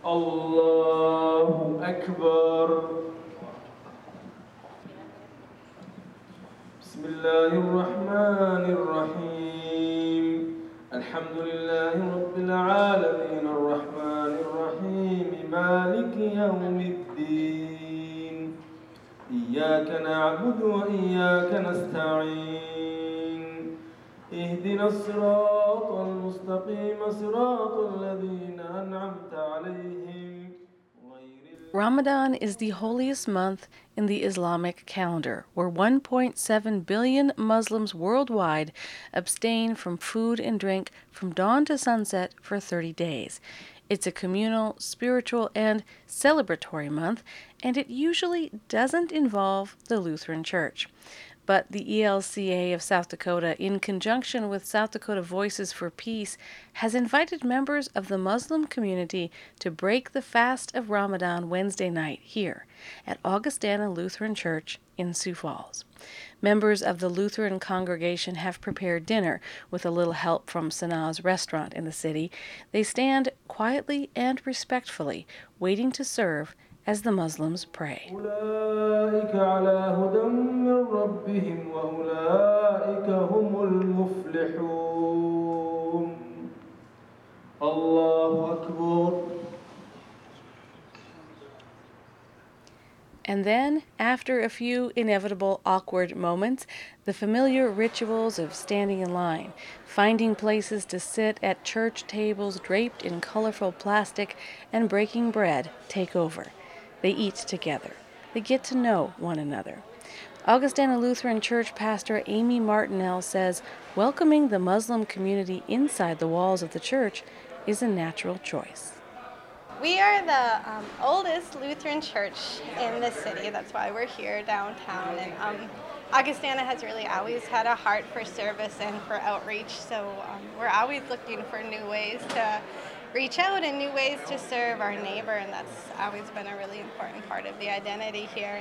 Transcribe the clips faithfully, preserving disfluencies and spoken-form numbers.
الله أكبر. بسم الله الرحمن الرحيم. الحمد لله رب العالمين الرحمن الرحيم مالك يوم الدين. إياك نعبد وإياك نستعين. اهدنا الصراط المستقيم صراط الذين أنعمت عليهم. Ramadan is the holiest month in the Islamic calendar, where one point seven billion Muslims worldwide abstain from food and drink from dawn to sunset for thirty days. It's a communal, spiritual, and celebratory month, and it usually doesn't involve the Lutheran Church. But the E L C A of South Dakota, in conjunction with South Dakota Voices for Peace, has invited members of the Muslim community to break the fast of Ramadan Wednesday night here at Augustana Lutheran Church in Sioux Falls. Members of the Lutheran congregation have prepared dinner with a little help from Sanaa's restaurant in the city. They stand quietly and respectfully, waiting to serve as the Muslims pray. أولئك على هدى من ربهم وأولئك هم المفلحون. الله أكبر. And then, after a few inevitable awkward moments, the familiar rituals of standing in line, finding places to sit at church tables draped in colorful plastic, and breaking bread take over. They eat together. They get to know one another. Augustana Lutheran Church pastor Amy Martinell says welcoming the Muslim community inside the walls of the church is a natural choice. We are the um, oldest Lutheran church in the city. That's why we're here downtown. And um, Augustana has really always had a heart for service and for outreach. So um, we're always looking for new ways to reach out and new ways to serve our neighbor. And that's always been a really important part of the identity here.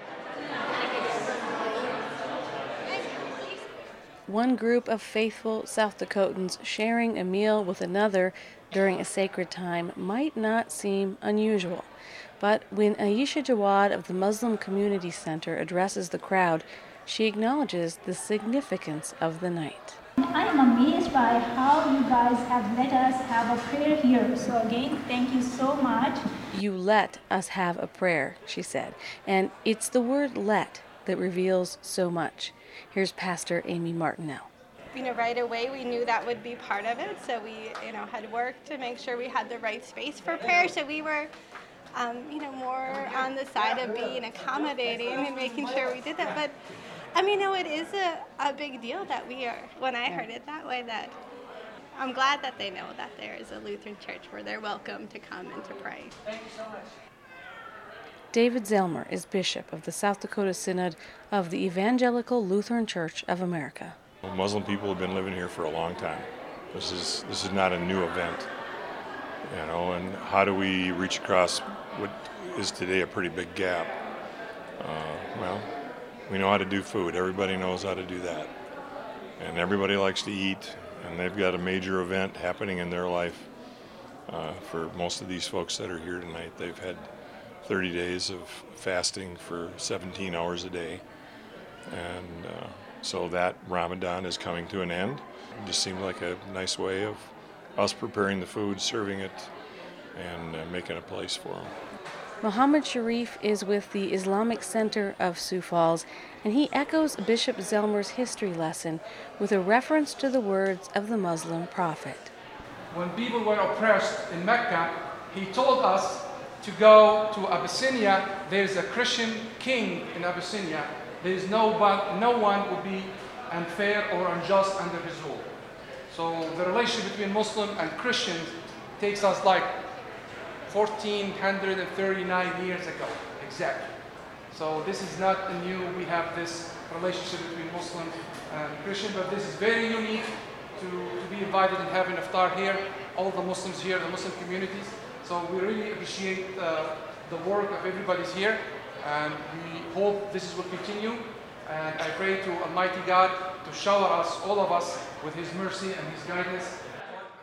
One group of faithful South Dakotans sharing a meal with another during a sacred time might not seem unusual. But when Aisha Jawad of the Muslim Community Center addresses the crowd, she acknowledges the significance of the night. I am amazed by how you guys have let us have a prayer here. So again, thank you so much. You let us have a prayer, she said. And it's the word let that reveals so much. Here's Pastor Amy Martinell. You know, right away we knew that would be part of it. So we, you know, had worked to make sure we had the right space for prayer. So we were, um, you know, more on the side of being accommodating and making sure we did that. But I mean, no, it is a, a big deal that we are, when I heard it that way, that I'm glad that they know that there is a Lutheran church where they're welcome to come and to pray. Thank you so much. David Zellmer is bishop of the South Dakota Synod of the Evangelical Lutheran Church of America. Muslim people have been living here for a long time. This is this is not a new event, you know. And how do we reach across what is today a pretty big gap? Uh, well, we know how to do food. Everybody knows how to do that, and everybody likes to eat. And they've got a major event happening in their life. Uh, for most of these folks that are here tonight, they've had thirty days of fasting for seventeen hours a day, and uh, so that Ramadan is coming to an end. It just seemed like a nice way of us preparing the food, serving it, and uh, making a place for them. Mohammed Sharif is with the Islamic Center of Sioux Falls, and he echoes Bishop Zellmer's history lesson with a reference to the words of the Muslim prophet. When people were oppressed in Mecca, he told us to go to Abyssinia. There's a Christian king in Abyssinia. There is no one, no one would be unfair or unjust under his rule. So the relationship between Muslim and Christians takes us like fourteen thirty-nine years ago, exactly. So this is not new. We have this relationship between Muslim and Christian, but this is very unique to, to be invited and have an iftar here. All the Muslims here, the Muslim communities. So we really appreciate uh, the work of everybody's here, and we hope this will continue. And I pray to Almighty God to shower us, all of us, with His mercy and His guidance.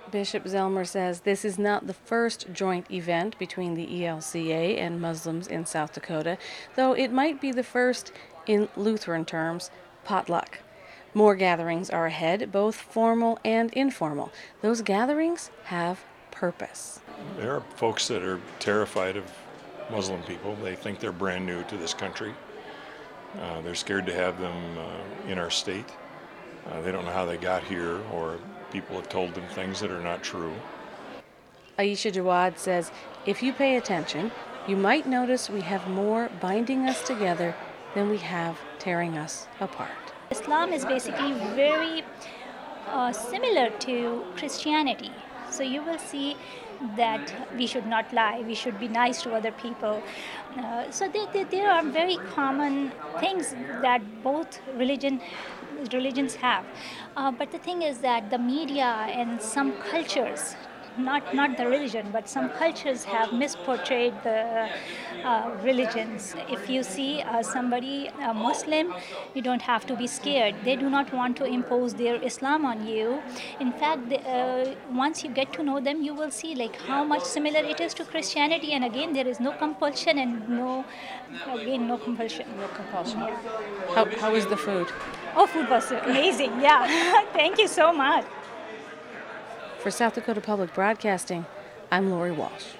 Bishop Zellmer says this is not the first joint event between the E L C A and Muslims in South Dakota, though it might be the first, in Lutheran terms, potluck. More gatherings are ahead, both formal and informal. Those gatherings have purpose. There are folks that are terrified of Muslim people. They think they're brand new to this country. Uh, they're scared to have them uh, in our state. Uh, they don't know how they got here, or people have told them things that are not true. Aisha Jawad says, if you pay attention, you might notice we have more binding us together than we have tearing us apart. Islam is basically very uh, similar to Christianity. So you will see that we should not lie, we should be nice to other people. Uh, so there, there, there are very common things that both religion, religions have. Uh, but the thing is that the media and some cultures, not not the religion, but some cultures have misportrayed the uh, religions. If you see uh, somebody, a Muslim, you don't have to be scared. They do not want to impose their Islam on you. In fact, the, uh, once you get to know them, you will see like how much similar it is to Christianity. And again, there is no compulsion and no, again, no compulsion. No compulsion. How, how is the food? Oh, food was amazing. Yeah. Thank you so much. For South Dakota Public Broadcasting, I'm Lori Walsh.